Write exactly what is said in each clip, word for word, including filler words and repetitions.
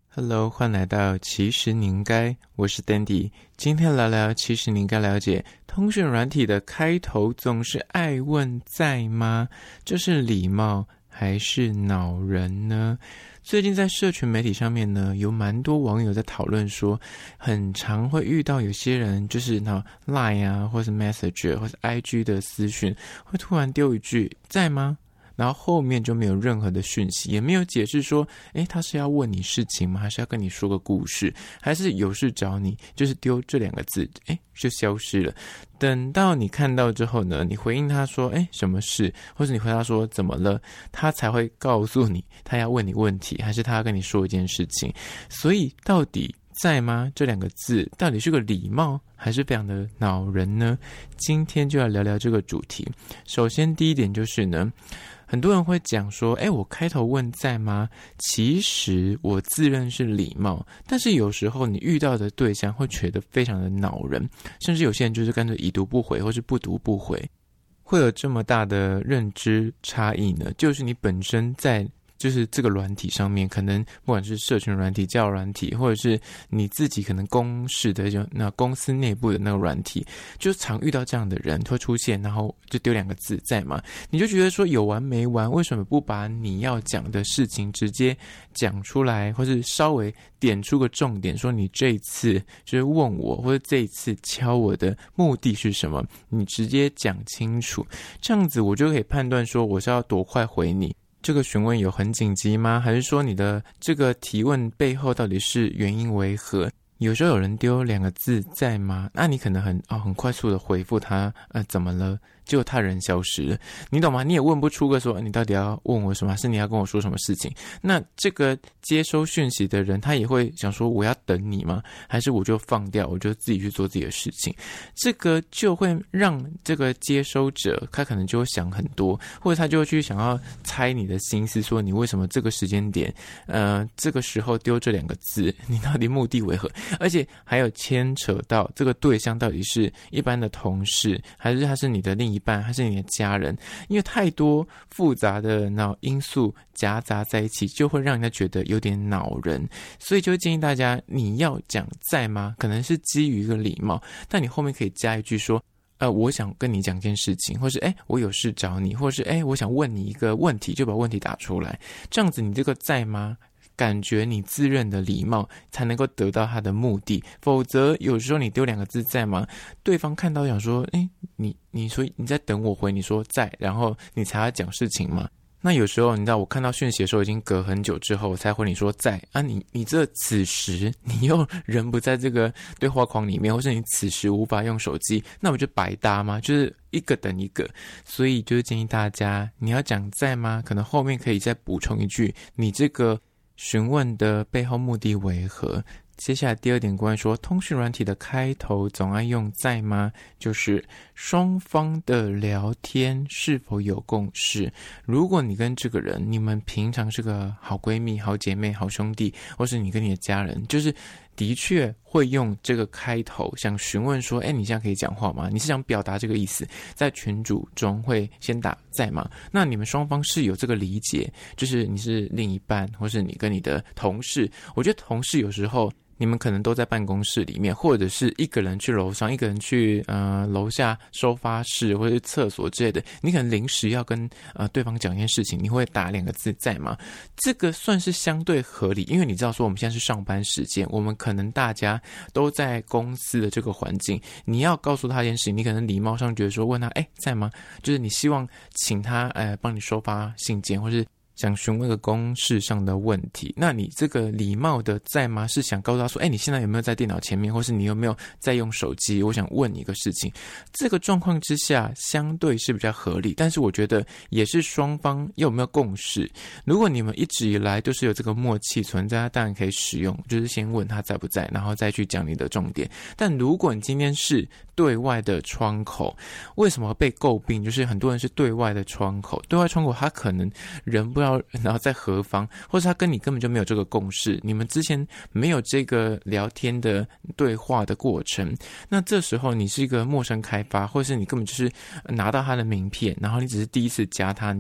Hello， 欢迎来到其实你应该，我是 Dandy。今天聊聊其实你应该了解，通讯软体的开头总是爱问在吗？这是礼貌还是恼人呢？最近在社群媒体上面呢，有蛮多网友在讨论说，很常会遇到有些人就是那 Line 啊，或是 Messenger 或是 I G 的私讯，会突然丢一句在吗？然后后面就没有任何的讯息，也没有解释说，诶，他是要问你事情吗？还是要跟你说个故事？还是有事找你？就是丢这两个字，诶，就消失了。等到你看到之后呢，你回应他说，诶，什么事？或者你回答说怎么了？他才会告诉你，他要问你问题，还是他要跟你说一件事情。所以到底在吗？这两个字到底是个礼貌，还是非常的恼人呢？今天就要聊聊这个主题。首先第一点就是呢，很多人会讲说，诶，我开头问在吗？其实我自认是礼貌，但是有时候你遇到的对象会觉得非常的恼人，甚至有些人就是干脆已读不回，或是不读不回。会有这么大的认知差异呢，就是你本身在就是这个软体上面，可能不管是社群软体、交友软体，或者是你自己可能公事的就那公司内部的那个软体，就常遇到这样的人会出现，然后就丢两个字在吗？你就觉得说有完没完，为什么不把你要讲的事情直接讲出来，或是稍微点出个重点，说你这一次就是问我，或者这一次敲我的目的是什么，你直接讲清楚，这样子我就可以判断说我是要多快回你。这个询问有很紧急吗？还是说你的这个提问背后到底是原因为何？有时候有人丢两个字在吗？那你可能很哦很快速的回复他，呃怎么了？结果他人消失了，你懂吗？你也问不出个说你到底要问我什么，还是你要跟我说什么事情？那这个接收讯息的人，他也会想说我要等你吗？还是我就放掉，我就自己去做自己的事情？这个就会让这个接收者他可能就会想很多，或者他就会去想要猜你的心思，说你为什么这个时间点，呃，这个时候丢这两个字，你到底目的为何？而且还有牵扯到这个对象到底是一般的同事，还是他是你的另一半，还是你的家人？因为太多复杂的那因素夹杂在一起，就会让人家觉得有点恼人。所以就建议大家，你要讲在吗？可能是基于一个礼貌，但你后面可以加一句说，呃，我想跟你讲件事情，或是诶我有事找你，或是诶我想问你一个问题，就把问题打出来。这样子你这个在吗？感觉你自认的礼貌才能够得到他的目的，否则有时候你丢两个字在吗？对方看到想说，诶你你说你在等我回，你说在，然后你才要讲事情吗？那有时候你知道我看到讯息的时候已经隔很久之后我才回你说在啊，你你这此时你又人不在这个对话框里面，或是你此时无法用手机，那我就白搭吗？就是一个等一个。所以就是建议大家，你要讲在吗？可能后面可以再补充一句，你这个询问的背后目的为何？接下来第二点关于说通讯软体的开头总爱用在吗？就是双方的聊天是否有共识。如果你跟这个人，你们平常是个好闺蜜、好姐妹、好兄弟，或是你跟你的家人，就是的确会用这个开头想询问说，诶你现在可以讲话吗？你是想表达这个意思，在群组中会先打在吗？那你们双方是有这个理解，就是你是另一半，或是你跟你的同事。我觉得同事有时候你们可能都在办公室里面，或者是一个人去楼上，一个人去呃楼下收发室或者是厕所之类的，你可能临时要跟呃对方讲一件事情，你会打两个字在吗？这个算是相对合理，因为你知道说我们现在是上班时间，我们可能大家都在公司的这个环境，你要告诉他一件事情，你可能礼貌上觉得说问他诶在吗？就是你希望请他呃帮你收发信件，或是想询问个公事上的问题，那你这个礼貌的在吗？是想告诉他说，哎，你现在有没有在电脑前面，或是你有没有在用手机？我想问你一个事情。这个状况之下，相对是比较合理，但是我觉得也是双方有没有共识。如果你们一直以来都是有这个默契存在，当然可以使用，就是先问他在不在，然后再去讲你的重点。但如果你今天是对外的窗口，为什么被诟病？就是很多人是对外的窗口，对外窗口他可能人不知道然后在何方，或者他跟你根本就没有这个共识，你们之前没有这个聊天的对话的过程，那这时候你是一个陌生开发，或是你根本就是拿到他的名片，然后你只是第一次加他，你就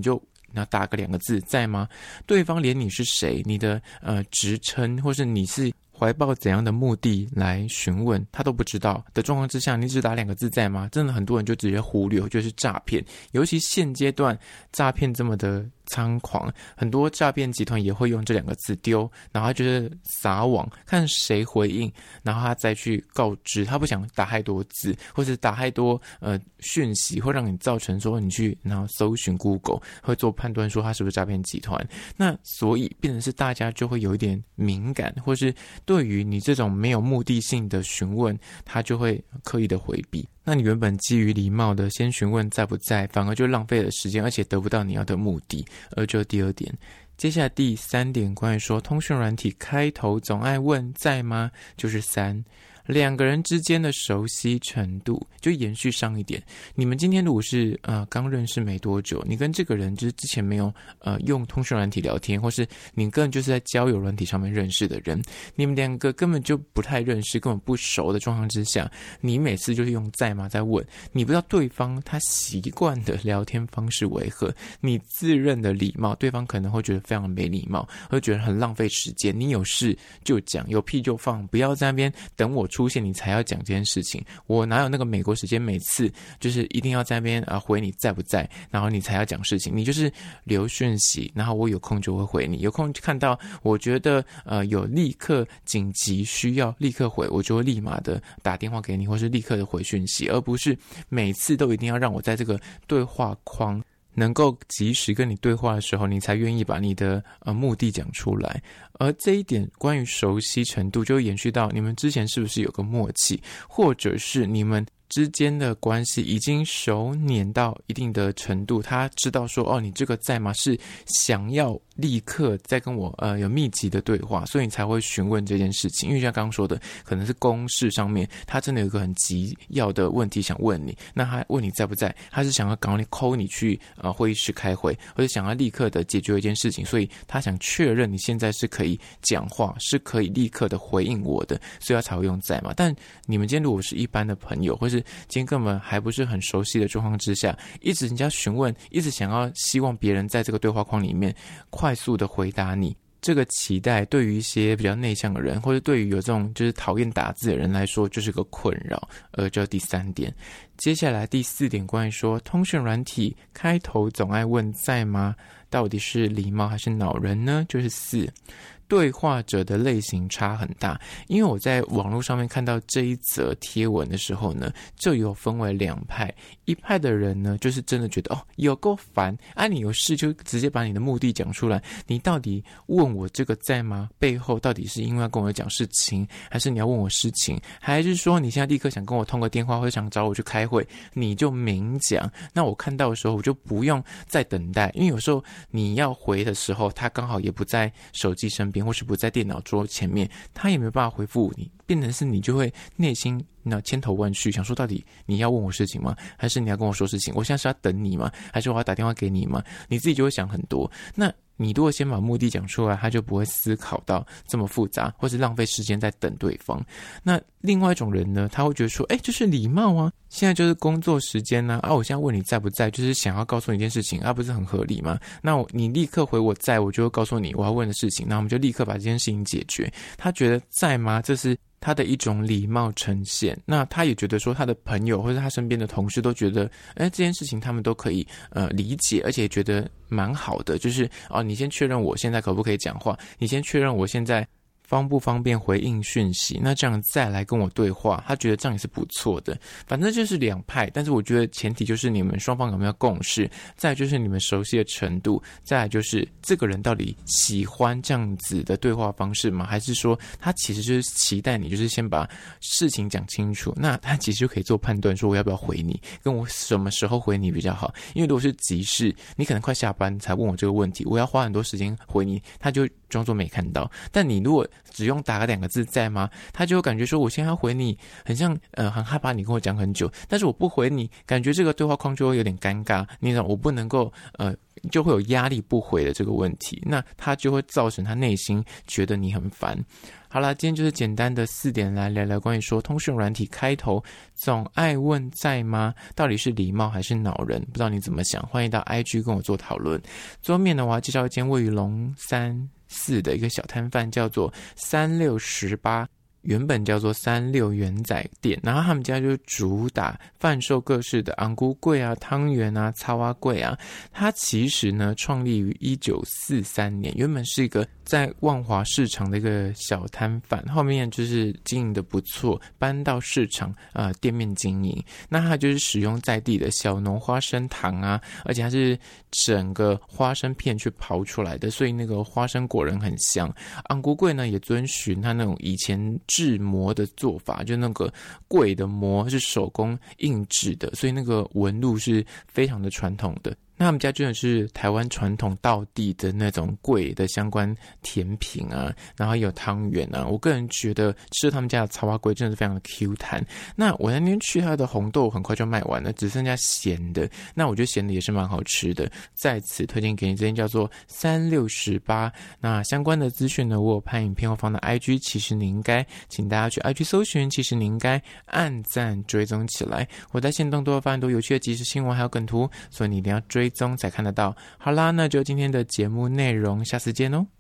那打个两个字在吗？对方连你是谁，你的呃职称，或是你是怀抱怎样的目的来询问，他都不知道的状况之下，你只打两个字在吗？真的很多人就直接忽略，就是诈骗。尤其现阶段诈骗这么的猖狂，很多诈骗集团也会用这两个字丢，然后他就是撒网，看谁回应，然后他再去告知。他不想打太多字，或者打太多呃讯息，会让你造成说你去然后搜寻 Google 会做判断说他是不是诈骗集团。那所以变成是大家就会有一点敏感，或是对于你这种没有目的性的询问，他就会刻意的回避。那你原本基于礼貌的先询问在不在，反而就浪费了时间，而且得不到你要的目的。而这第二点，接下来第三点，关于说通讯软体开头总爱问在吗，就是三，两个人之间的熟悉程度。就延续上一点，你们今天如果是呃刚认识没多久，你跟这个人就是之前没有呃用通讯软体聊天，或是你个人就是在交友软体上面认识的人，你们两个根本就不太认识，根本不熟的状况之下，你每次就是用在吗在问，你不知道对方他习惯的聊天方式为何，你自认的礼貌，对方可能会觉得非常没礼貌，会觉得很浪费时间。你有事就讲，有屁就放，不要在那边等我出现你才要讲这件事情。我哪有那个美国时间，每次就是一定要在那边啊回你在不在，然后你才要讲事情。你就是留讯息，然后我有空就会回你，有空看到我觉得呃有立刻紧急需要立刻回，我就会立马的打电话给你，或是立刻的回讯息，而不是每次都一定要让我在这个对话框能够及时跟你对话的时候，你才愿意把你的呃目的讲出来。而这一点关于熟悉程度，就会延续到你们之前是不是有个默契，或者是你们之间的关系已经熟稔到一定的程度，他知道说哦，你这个在吗是想要立刻再跟我呃有密集的对话，所以你才会询问这件事情。因为像刚刚说的，可能是公事上面他真的有一个很急要的问题想问你，那他问你在不在，他是想要赶快 call 你去呃会议室开会，或者想要立刻的解决一件事情，所以他想确认你现在是可以讲话，是可以立刻的回应我的，所以他才会用在嘛。但你们今天如果是一般的朋友，或是今天根本还不是很熟悉的状况之下，一直人家询问，一直想要希望别人在这个对话框里面快速的回答你，这个期待对于一些比较内向的人，或者对于有这种就是讨厌打字的人来说，就是个困扰。呃，这第三点。接下来第四点，关于说通讯软体开头总爱问在吗，到底是礼貌还是恼人呢？就是四，对话者的类型差很大。因为我在网络上面看到这一则贴文的时候呢，就有分为两派。一派的人呢，就是真的觉得哦，有够烦啊，你有事就直接把你的目的讲出来，你到底问我这个在吗背后到底是因为要跟我讲事情，还是你要问我事情，还是说你现在立刻想跟我通个电话，或者想找我去开会，你就明讲。那我看到的时候我就不用再等待，因为有时候你要回的时候，他刚好也不在手机身边，或是不在电脑桌前面，他也没有办法回复你，变成是你就会内心那千头万绪，想说到底你要问我事情吗？还是你要跟我说事情？我现在是要等你吗？还是我要打电话给你吗？你自己就会想很多。那你如果先把目的讲出来，他就不会思考到这么复杂，或是浪费时间在等对方。那另外一种人呢，他会觉得说，哎，就是礼貌啊，现在就是工作时间啊，啊，我现在问你在不在，就是想要告诉你一件事情，啊，不是很合理吗？那我你立刻回我在，我就会告诉你我要问的事情，那我们就立刻把这件事情解决。他觉得在吗？这是他的一种礼貌呈现。那他也觉得说他的朋友或者他身边的同事都觉得哎，这件事情他们都可以呃理解，而且觉得蛮好的，就是哦，你先确认我现在可不可以讲话，你先确认我现在方不方便回应讯息，那这样再来跟我对话，他觉得这样也是不错的。反正就是两派，但是我觉得前提就是你们双方有没有共识，再来就是你们熟悉的程度，再来就是这个人到底喜欢这样子的对话方式吗？还是说他其实就是期待你就是先把事情讲清楚，那他其实就可以做判断，说我要不要回你，跟我什么时候回你比较好。因为如果是急事，你可能快下班才问我这个问题，我要花很多时间回你，他就装作没看到。但你如果只用打个两个字在吗，他就感觉说我现在要回你，很像呃很害怕你跟我讲很久，但是我不回你，感觉这个对话框就会有点尴尬，你知道我不能够呃就会有压力不回的这个问题，那他就会造成他内心觉得你很烦。好啦，今天就是简单的四点来聊聊关于说通讯软体开头总爱问在吗，到底是礼貌还是恼人，不知道你怎么想，欢迎到 I G 跟我做讨论。最后面呢，我要介绍一间位于龙山寺的一个小摊贩，叫做三六十八，原本叫做三六元仔店，然后他们家就主打贩售各式的昂菇粿啊、汤圆啊、草仔粿啊。它其实呢创立于一九四三年，原本是一个在万华市场的一个小摊贩，后面就是经营的不错，搬到市场呃店面经营。那它就是使用在地的小农花生糖啊，而且它是整个花生片去刨出来的，所以那个花生果仁很香。昂菇粿呢也遵循它那种以前制模的做法，就那个粿的模是手工印制的，所以那个纹路是非常的传统的。那他们家真的是台湾传统道地的那种粿的相关甜品啊，然后也有汤圆啊。我个人觉得吃他们家的草仔粿真的是非常的 Q 弹。那我那天去他的红豆很快就卖完了，只剩下咸的。那我觉得咸的也是蛮好吃的，在此推荐给你，这间叫做三六十八。那相关的资讯呢，我有拍影片后放到 I G， 其实你应该，请大家去 I G 搜寻，其实你应该按赞追踪起来。我在限动都会发很多有趣的即时新闻还有梗图，所以你一定要追踪才看得到。好啦，那就今天的节目内容，下次见哦。